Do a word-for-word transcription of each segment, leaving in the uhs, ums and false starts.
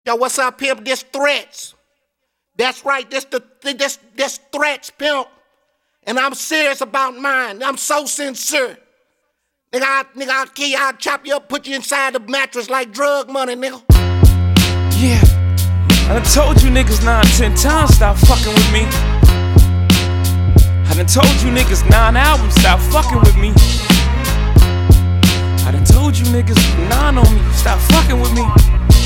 Yo, what's up, pimp? This Threats. That's right, this the this this Threats, pimp. And I'm serious about mine. I'm so sincere. Nigga, I, nigga, I'll kill you, I'll chop you up, put you inside the mattress like drug money, nigga. Yeah, I done told you niggas nine, ten times, stop fucking with me. I done told you niggas nine albums, stop fucking with me. I done told you niggas nine on me, stop fucking with me.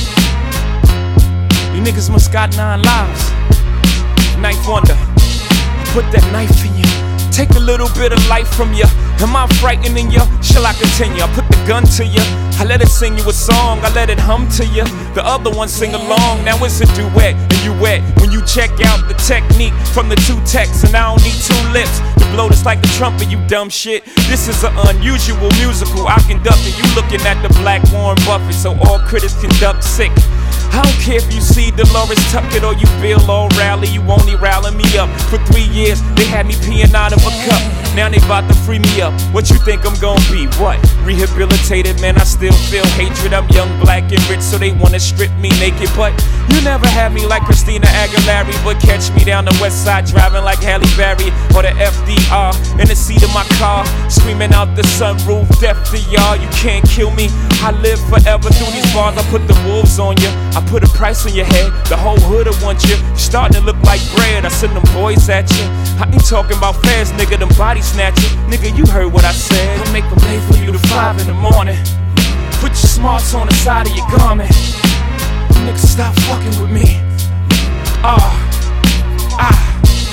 You niggas must got nine lives. Knife wonder, I put that knife in you. Take a little bit of life from you. Am I frightening you? Shall I continue? I put the gun to you. I let it sing you a song. I let it hum to you. The other one sing along. Now it's a duet and you wet. When you check out the technique from the two texts, and I don't need two lips to blow this like the trumpet, you dumb shit. This is an unusual musical I conducted. You looking at the black Warren Buffett, so all critics conduct sick. I don't care if you see Dolores Tuckett or you Bill O'Reilly, you only rallying me up. For three years, they had me peeing out of a cup. Now they bout to free me up. What you think I'm gonna be? What? Rehabilitated, man, I still feel hatred. I'm young, black, and rich, so they wanna strip me naked. But you never had me like Christina Aguilera, but catch me down the west side driving like Halle Berry or the F D R in the seat of my car, screaming out the sunroof, death to y'all, you can't kill me. I live forever through these bars, I put the wolves on you. I put a price on your head, the whole hood'll want you. You're starting to look like bread, I send them boys at you. I ain't talking about fast, nigga, them body snatchers. Nigga, you heard what I said. I'll make them late for you to five in the morning. Put your smarts on the side of your garment. Nigga, stop fucking with me. Ah, uh, ah,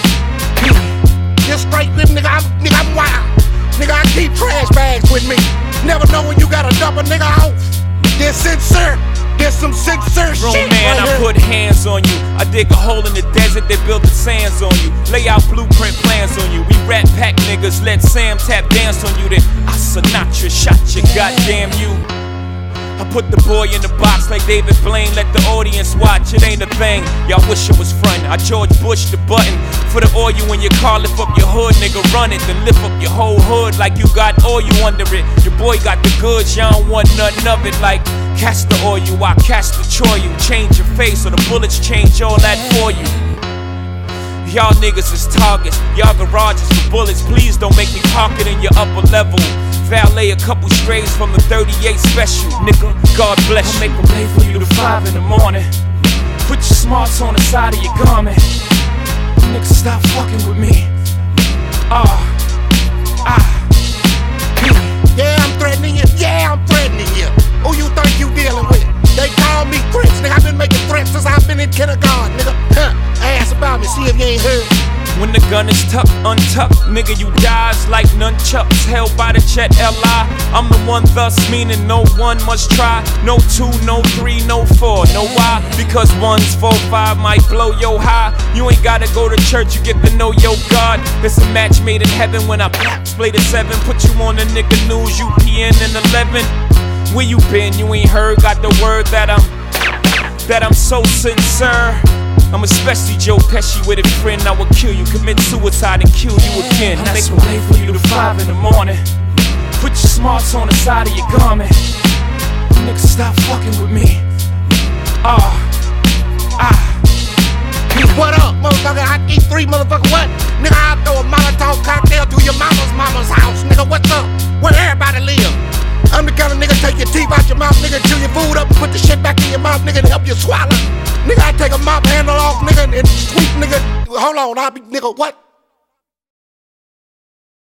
Just straight grip, nigga, I'm, nigga, I'm wild. Nigga, I keep trash bags with me. Never know when you gotta dump a nigga off. This sincere. There's some sincere Grown shit man, right I here. put hands on you. I dig a hole in the desert, they build the sands on you. Lay out blueprint plans on you. We rat pack niggas, let Sam tap dance on you. Then I Sinatra shot you, goddamn you. I put the boy in the box like David Blaine, let the audience watch, it ain't a thing. Y'all wish it was fun. I George Bush the button for the oil in your car, lift up your hood, nigga, run it. Then lift up your whole hood like you got oil under it. Your boy got the goods, y'all don't want nothing of it. Like catch the oil, I catch the choy, you change your face or the bullets change all that for you. Y'all niggas is targets, y'all garages for bullets. Please don't make me park it in your upper level. Valet a couple strays from the thirty-eight special, nigga, God bless you. I'll make them late for you to five in the morning. Put your smarts on the side of your garment. Nigga, stop fucking with me. Ah, uh, ah. Yeah, I'm threatening you. Yeah, I'm threatening you. Who you think you dealing with? They call me Threats, nigga. I've been making threats since I've been in kindergarten, nigga. Huh. Ask about me, see if you ain't heard. When the gun is tucked, untucked, nigga, you dies like nunchucks held by the Chet L I. I'm the one thus, meaning no one must try. No two, no three, no four. Know why? Because ones, four, five might blow yo high. You ain't gotta go to church, you get to know your God. It's a match made in heaven when I split at seven. Put you on the nigga news, U P N and eleven. Where you been? You ain't heard? Got the word that I'm, that I'm so sincere. I'm especially Joe Pesci with a friend. I would kill you, commit suicide and kill you again. I'll make them late for you to five in the morning. Put your smarts on the side of your garment. Nigga, stop fucking with me. Ah, uh, ah. What up, motherfucker? I eat three, motherfucker. What? Nigga, I'll throw a Molotov cocktail to your mama's mama's house. Nigga, what's up? Where everybody live? I'm the kind of nigga take your teeth out your mouth, nigga, chew your food up and put the shit back in your mouth, nigga, to help you swallow. Nigga, I take a mop handle off, nigga, and sweep, nigga. Hold on, I'll be, nigga, what?